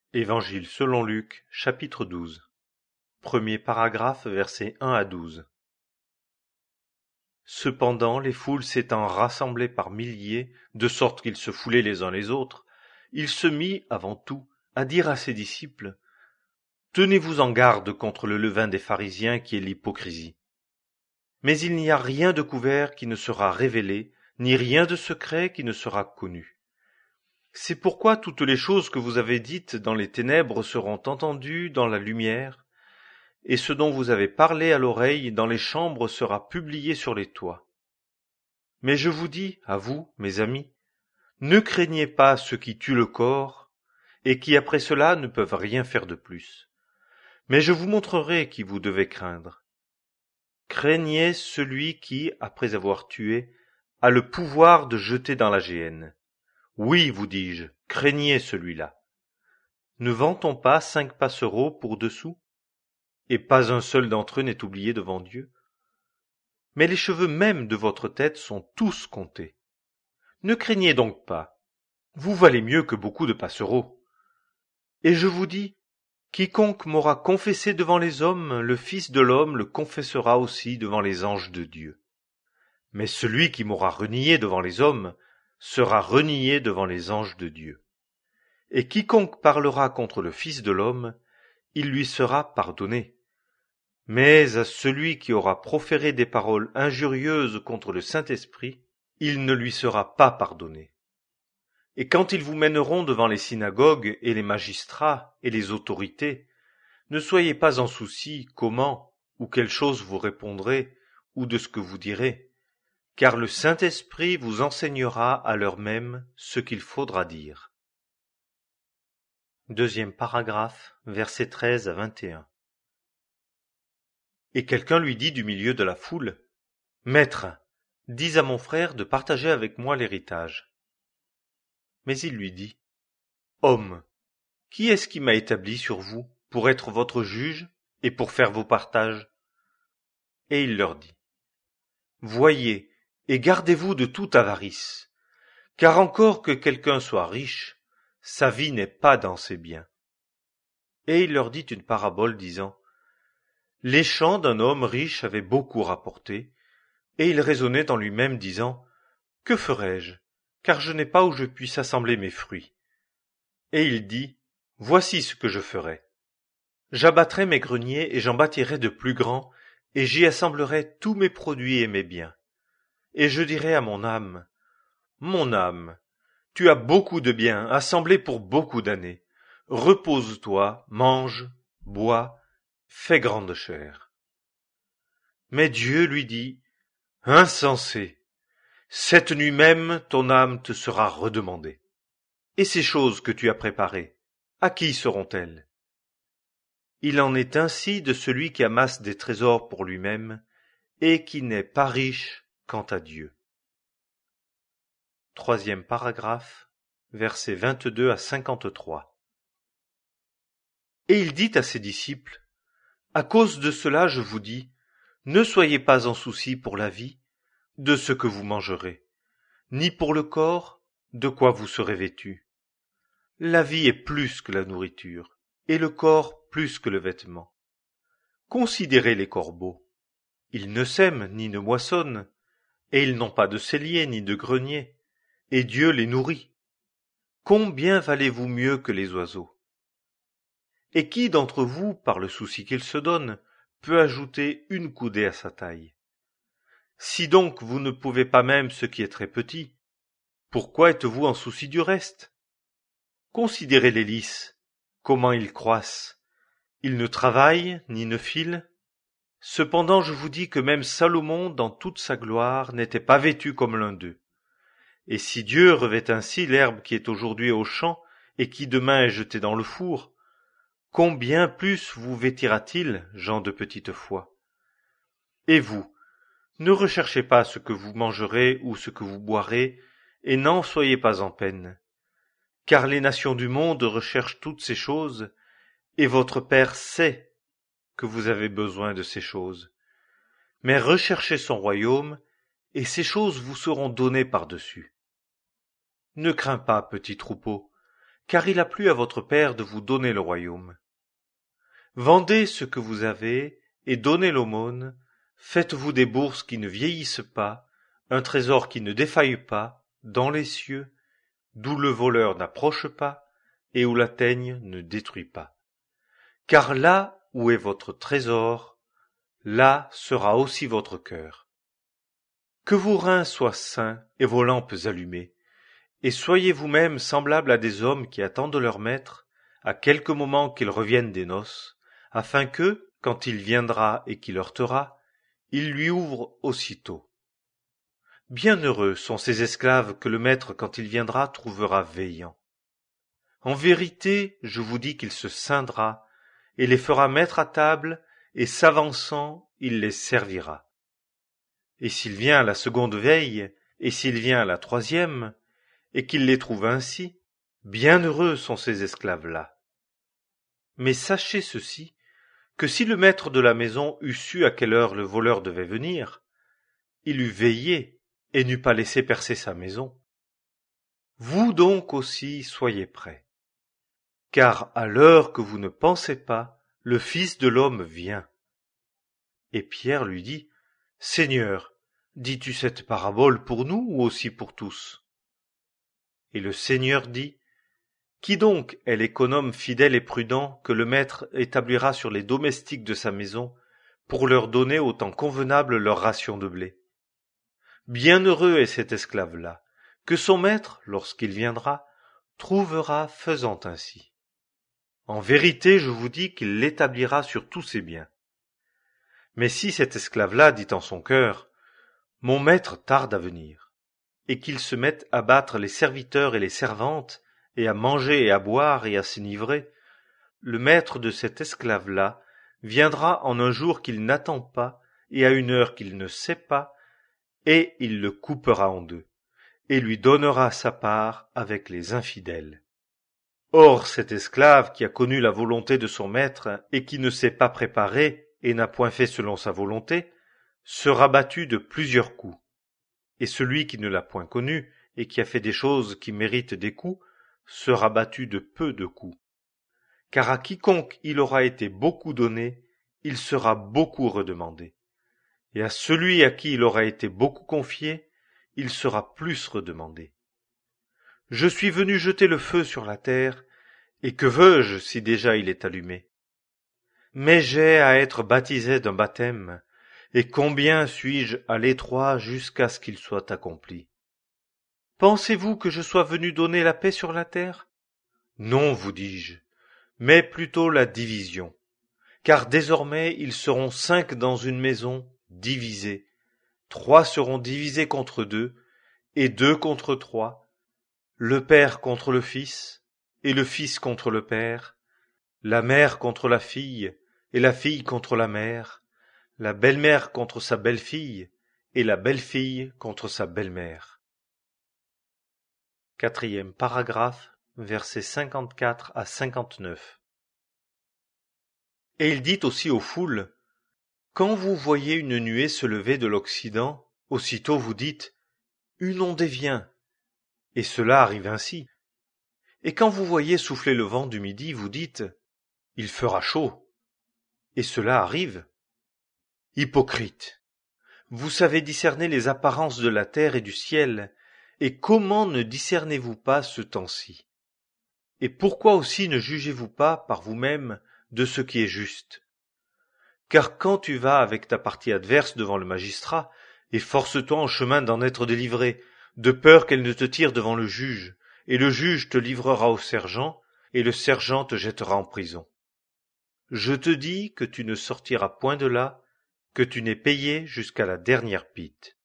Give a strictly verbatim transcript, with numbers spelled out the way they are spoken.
Évangile selon Luc, chapitre douze. Premier paragraphe, versets un à douze. Cependant, les foules s'étant rassemblées par milliers, de sorte qu'ils se foulaient les uns les autres, il se mit, avant tout, à dire à ses disciples: Tenez-vous en garde contre le levain des pharisiens qui est l'hypocrisie. Mais il n'y a rien de couvert qui ne sera révélé, ni rien de secret qui ne sera connu. C'est pourquoi toutes les choses que vous avez dites dans les ténèbres seront entendues dans la lumière, et ce dont vous avez parlé à l'oreille dans les chambres sera publié sur les toits. Mais je vous dis, à vous, mes amis, ne craignez pas ceux qui tuent le corps, et qui après cela ne peuvent rien faire de plus. Mais je vous montrerai qui vous devez craindre. Craignez celui qui, après avoir tué, a le pouvoir de jeter dans la géhenne. Oui, vous dis-je, craignez celui-là. Ne vend-on pas cinq passereaux pour deux sous? Et pas un seul d'entre eux n'est oublié devant Dieu. Mais les cheveux même de votre tête sont tous comptés. Ne craignez donc pas. Vous valez mieux que beaucoup de passereaux. Et je vous dis, quiconque m'aura confessé devant les hommes, le Fils de l'homme le confessera aussi devant les anges de Dieu. Mais celui qui m'aura renié devant les hommes sera renié devant les anges de Dieu. Et quiconque parlera contre le Fils de l'homme, il lui sera pardonné. Mais à celui qui aura proféré des paroles injurieuses contre le Saint-Esprit, il ne lui sera pas pardonné. Et quand ils vous mèneront devant les synagogues et les magistrats et les autorités, ne soyez pas en souci comment ou quelle chose vous répondrez ou de ce que vous direz, car le Saint-Esprit vous enseignera à l'heure même ce qu'il faudra dire. Deuxième paragraphe, versets treize à vingt et un. Et quelqu'un lui dit du milieu de la foule: Maître, dis à mon frère de partager avec moi l'héritage. Mais il lui dit: Homme, qui est-ce qui m'a établi sur vous pour être votre juge et pour faire vos partages? Et il leur dit: Voyez et gardez-vous de toute avarice, car encore que quelqu'un soit riche, sa vie n'est pas dans ses biens. Et il leur dit une parabole disant: Les champs d'un homme riche avaient beaucoup rapporté, et il raisonnait en lui-même disant: Que ferai-je, car je n'ai pas où je puisse assembler mes fruits. Et il dit: Voici ce que je ferai. J'abattrai mes greniers et j'en bâtirai de plus grands, et j'y assemblerai tous mes produits et mes biens. Et je dirai à mon âme: Mon âme, tu as beaucoup de biens assemblés pour beaucoup d'années. Repose-toi, mange, bois, fais grande chère. Mais Dieu lui dit: Insensé, cette nuit même ton âme te sera redemandée. Et ces choses que tu as préparées, à qui seront-elles? Il en est ainsi de celui qui amasse des trésors pour lui-même et qui n'est pas riche quant à Dieu. Troisième paragraphe, versets vingt-deux à cinquante-trois. Et il dit à ses disciples: À cause de cela je vous dis, ne soyez pas en souci pour la vie, de ce que vous mangerez, ni pour le corps, de quoi vous serez vêtus. La vie est plus que la nourriture, et le corps plus que le vêtement. Considérez les corbeaux. Ils ne sèment ni ne moissonnent, et ils n'ont pas de cellier ni de grenier, et Dieu les nourrit. Combien valez-vous mieux que les oiseaux? Et qui d'entre vous, par le souci qu'il se donne, peut ajouter une coudée à sa taille? Si donc vous ne pouvez pas même ce qui est très petit, pourquoi êtes-vous en souci du reste? Considérez les lys, comment ils croissent. Ils ne travaillent ni ne filent. Cependant je vous dis que même Salomon dans toute sa gloire n'était pas vêtu comme l'un d'eux. Et si Dieu revêt ainsi l'herbe qui est aujourd'hui au champ et qui demain est jetée dans le four, combien plus vous vêtira-t-il, gens de petite foi? Et vous, ne recherchez pas ce que vous mangerez ou ce que vous boirez, et n'en soyez pas en peine. Car les nations du monde recherchent toutes ces choses, et votre Père sait que vous avez besoin de ces choses. Mais recherchez son royaume, et ces choses vous seront données par-dessus. Ne crains pas, petit troupeau, car il a plu à votre Père de vous donner le royaume. Vendez ce que vous avez et donnez l'aumône, faites-vous des bourses qui ne vieillissent pas, un trésor qui ne défaille pas, dans les cieux, d'où le voleur n'approche pas, et où la teigne ne détruit pas. Car là où est votre trésor, là sera aussi votre cœur. Que vos reins soient sains et vos lampes allumées, et soyez vous-même semblables à des hommes qui attendent leur maître, à quelque moment qu'il revienne des noces, afin que, quand il viendra et qu'il heurtera, il lui ouvre aussitôt. Bienheureux sont ces esclaves que le maître, quand il viendra, trouvera veillant. En vérité, je vous dis qu'il se scindra, et les fera mettre à table, et s'avançant, il les servira. Et s'il vient à la seconde veille, et s'il vient à la troisième, et qu'il les trouve ainsi, bienheureux sont ces esclaves-là. Mais sachez ceci, que si le maître de la maison eût su à quelle heure le voleur devait venir, il eût veillé et n'eût pas laissé percer sa maison. Vous donc aussi soyez prêts, car à l'heure que vous ne pensez pas, le Fils de l'homme vient. Et Pierre lui dit, Seigneur, dis-tu cette parabole pour nous ou aussi pour tous? Et le Seigneur dit, Qui donc est l'économe fidèle et prudent que le maître établira sur les domestiques de sa maison pour leur donner au temps convenable leur ration de blé? Bienheureux est cet esclave-là, que son maître, lorsqu'il viendra, trouvera faisant ainsi. En vérité, je vous dis qu'il l'établira sur tous ses biens. Mais si cet esclave-là dit en son cœur, Mon maître tarde à venir, et qu'il se mette à battre les serviteurs et les servantes, et à manger et à boire et à s'enivrer, le maître de cet esclave-là viendra en un jour qu'il n'attend pas et à une heure qu'il ne sait pas, et il le coupera en deux, et lui donnera sa part avec les infidèles. Or cet esclave qui a connu la volonté de son maître et qui ne s'est pas préparé et n'a point fait selon sa volonté, sera battu de plusieurs coups. Et celui qui ne l'a point connu et qui a fait des choses qui méritent des coups, sera battu de peu de coups. Car à quiconque il aura été beaucoup donné, il sera beaucoup redemandé. Et à celui à qui il aura été beaucoup confié, il sera plus redemandé. Je suis venu jeter le feu sur la terre, et que veux-je si déjà il est allumé? Mais j'ai à être baptisé d'un baptême, et combien suis-je à l'étroit jusqu'à ce qu'il soit accompli? Pensez-vous que je sois venu donner la paix sur la terre? Non, vous dis-je, mais plutôt la division. Car désormais ils seront cinq dans une maison, divisés. Trois seront divisés contre deux, et deux contre trois. Le père contre le fils, et le fils contre le père. La mère contre la fille, et la fille contre la mère. La belle-mère contre sa belle-fille, et la belle-fille contre sa belle-mère. Quatrième paragraphe, versets cinquante-quatre à cinquante-neuf. Et il dit aussi aux foules, Quand vous voyez une nuée se lever de l'Occident, aussitôt vous dites, Une ondée vient, et cela arrive ainsi. Et quand vous voyez souffler le vent du Midi, vous dites, Il fera chaud, et cela arrive. Hypocrite, vous savez discerner les apparences de la terre et du ciel, et comment ne discernez-vous pas ce temps-ci? Et pourquoi aussi ne jugez-vous pas par vous-même de ce qui est juste? Car quand tu vas avec ta partie adverse devant le magistrat, efforce-toi en chemin d'en être délivré, de peur qu'elle ne te tire devant le juge, et le juge te livrera au sergent, et le sergent te jettera en prison. Je te dis que tu ne sortiras point de là, que tu n'aies payé jusqu'à la dernière pite.